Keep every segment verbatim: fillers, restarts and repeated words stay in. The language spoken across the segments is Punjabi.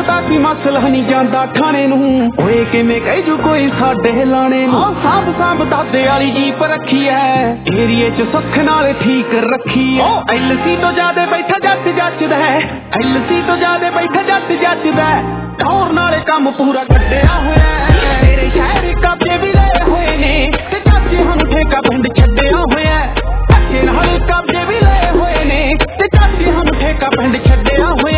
ਦਾ ਕੀ ਮਸਲਾ ਨਹੀਂ ਜਾਂਦਾ ਠਾਣੇ ਨੂੰ ਓਏ ਕਿਵੇਂ ਕਹਿ ਜੂ ਕੋਈ ਸਾਡੇ ਲਾਣੇ ਨੂੰ ਸਾਂਭ ਸਾਂਭ ਦਾਦੇ ਵਾਲੀ ਜੀਪ ਰੱਖੀ ਐ ਏਰੀਏ ਚ ਸੁੱਖ ਨਾਲ ਠੀਕ ਰੱਖੀ ਐ ਐਲਸੀ ਤੋਂ ਜ਼ਿਆਦੇ ਬੈਠਾ ਜੱਟ ਜੱਚਦਾ ਐਲਸੀ ਤੋਂ ਜ਼ਿਆਦੇ ਬੈਠਾ ਜੱਟ ਜੱਚਦਾ ਟੌਰ ਨਾਲੇ ਕੰਮ ਪੂਰਾ ਕੱਢਿਆ ਹੋਇਆ ਤੇਰੇ ਸ਼ਹਿਰ ਕਾਬੇ ਵੀ ਲਏ ਹੋਏ ਨੇ ਤੇ ਚਾਚੇ ਸਾਨੂੰ ਠੇਕਾ ਪਿੰਡ ਛੱਡਿਆ ਹੋਇਆ ਅੱਗੇ ਨਾਲ ਕਾਬੇ ਵੀ ਲਏ ਹੋਏ ਨੇ ਤੇ ਚਾਚੇ ਸਾਨੂੰ ਠੇਕਾ ਪਿੰਡ ਛੱਡਿਆ ਹੋਇਆ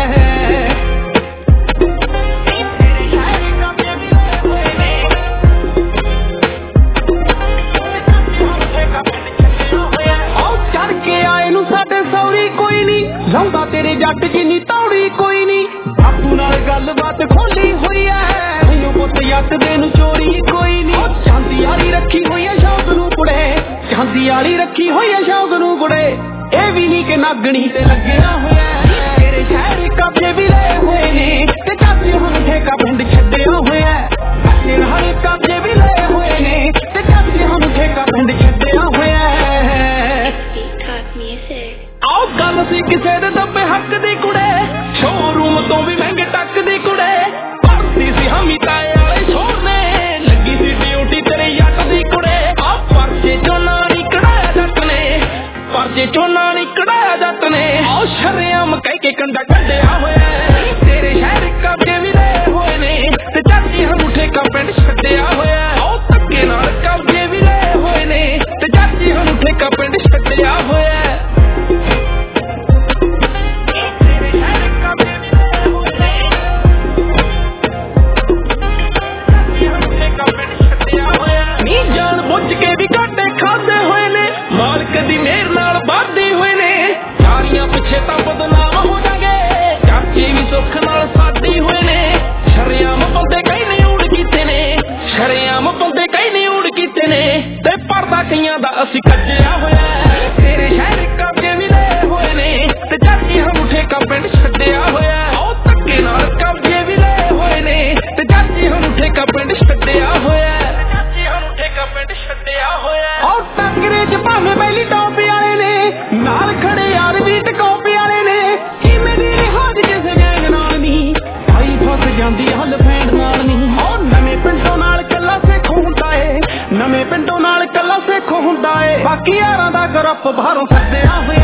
ਲਾਉਂਦਾ ਤੇਰੇ ਜੱਟ ਜਿੰਨੀ ਤੌੜੀ ਕੋਈ ਨੀ ਬਾਪੂ ਨਾਲ ਗੱਲਬਾਤ ਖੋਲੀ ਹੋਈ ਐ ਮੈਨੂੰ ਪੁੱਤ ਜੱਟ ਦੇ ਨੂੰ ਚੋਰੀ ਕੋਈ ਨੀ ਚਾਂਦੀ ਵਾਲੀ ਰੱਖੀ ਹੋਈ ਐ ਸ਼ੌਕ ਨੂੰ ਕੁੜੇ ਚਾਂਦੀ ਵਾਲੀ ਰੱਖੀ ਹੋਈ ਐ ਸ਼ੌਕ ਨੂੰ ਕੁੜੇ ਇਹ ਵੀ ਨੀ ਕਿ ਨਾਗਣੀ ਤੇ ਲੱਗਿਆ ਹੋਇਆ ਤੇਰੇ ਸ਼ਹਿਰ ਕਾਬੇ ਵੀ ਲਏ ਹੋਏ ਨੇ ਤੇ ਚਾਚੇ ਹੁਣ ਠੇਕਾ ਪਿੰਡ ਛੱਡਿਆ ਹੋਇਆ ਅੱਗੇ ਨਾਲ ਕਾਬੇ ਵੀ ਲਏ ਹੋਏ ਨੇ ਤੇ ਚਾਚੇ ਹੁਣ ਠੇਕਾ ਪਿੰਡ ਛੱਡਿਆ ਹੋਇਆ ਆਓ ਗੱਲ ਸੀ ਕਿਸੇ ਦੇ ਦੱਬੇ ਹੱਕ ਦੀ ਕੁੜੇ ਸ਼ੋਰੂਮ ਤੋਂ ਵੀ ਮਹਿੰਗੇ ਟੱਕ ਦੀ ਕੁੜੇ ਭਰਤੀ ਸੀ ਹਮੀ ਤਾਏ ਵਾਲੇ ਸ਼ੋਰ ਨੇ ਲੱਗੀ ਸੀ ਡਿਊਟੀ ਤੇਰੇ ਜੱਟ ਦੀ ਕੁੜੇ ਆ ਪਰਚੇ ਚੋਂ ਨਾ ਨੀ ਕਢਾਇਆ ਜੱਟ ਨੇ ਪਰਚੇ ਚੋਂ ਨਾ ਨੀ ਕਢਾਇਆ ਜੱਟ ਨੇ ਆਓ ਸ਼ਰੇਆਮ ਕਹਿ ਕੇ ਕੰਡਾ ਕੱਢਿਆ ਹੋਇਆ ਤੇਰੇ ਸ਼ਹਿਰ ਕਾਬੇ ਵੀ ਲਏ ਹੋਏ ਨੇ ਤੇ ਚਾਚੀ ਸਾਨੂੰ ਠੇਕਾ ਪਿੰਡ ਛੱਡਿਆ ਹੋਇਆ ਆਓ ਧੱਕੇ ਨਾਲ ਕਾਬੇ ਵੀ ਲਏ ਹੋਏ ਨੇ ਤੇ ਚਾਚੀ ਸਾਨੂੰ ਠੇਕਾ ਪਿੰਡ ਛੱਡਿਆ ਹੋਇਆ ਕਈਆਂ ਦਾ ਅਸੀਂ ਕੱਢਿਆ ਹੋਇਆ ਤੇਰੇ ਸ਼ਹਿਰ ਕਾਬੇ ਵੀ ਲਏ ਹੋਏ ਨੇ ਤੇ ਚਾਚੀ ਸਾਨੂੰ ਠੇਕਾ ਪਿੰਡ ਛੱਡਿਆ ਹੋਇਆ ਉਹ ਧੱਕੇ ਨਾਲ ਕਾਬੇ ਵੀ ਲਏ ਹੋਏ ਨੇ ਤੇ ਚਾਚੀ ਸਾਨੂੰ ਠੇਕਾ ਪਿੰਡ ਛੱਡਿਆ ਹੋਇਆ ਚਾਚੀ ਸਾਨੂੰ ਠੇਕਾ ਪਿੰਡ ਛੱਡਿਆ ਹੋਇਆ ਉਹ ਟੱਕਰੇ ਚ ਭਾਵੇਂ ਪਹਿਲੀ ਟੌਪ ਵਾਲੇ ਨੇ ਨਾਲ ਖੜੇ ਯਾਰ ਵੀ ਟਕੋਪੇ ਵਾਲੇ ਨੇ ਕਿਵੇਂ ਦੀ ਹਾਜ ਕਿਸੇ ਗੈਂਗ ਨਾਲ ਨਹੀਂ ਭਾਈ ਫਸ ਜਾਂਦੀ ਹੱਲ ਫੈਂਡ ਨਾਲ ਨਹੀਂ ਉਹ ਨਵੇਂ ਪਿੰਡੋਂ ਨਾਲ ਕੱਲਾ ਸਿੱਖ ਹੁੰਦਾ ਏ ਨਵੇਂ ਪਿੰਡੋਂ ਨਾਲ ਕੱਲਾ ਸਿੱਖ ਹੁੰਦਾ ਏ ਬਾਕੀ ਯਾਰਾਂ ਦਾ ਗਰੁੱਪ ਬਾਹਰੋਂ ਸੱਦਿਆ ਹੋਇਆ